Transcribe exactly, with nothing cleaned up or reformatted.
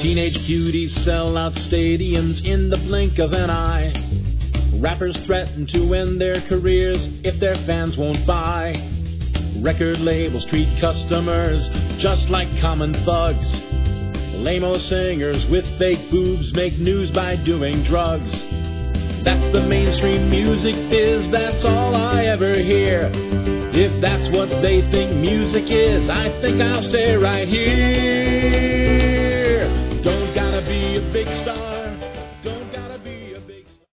Teenage cuties sell out stadiums in the blink of an eye. Rappers threaten to end their careers if their fans won't buy. Record labels treat customers just like common thugs. Lame-o singers with fake boobs make news by doing drugs. That's the mainstream music biz, that's all I ever hear. If that's what they think music is, I think I'll stay right here. Don't gotta be a big star.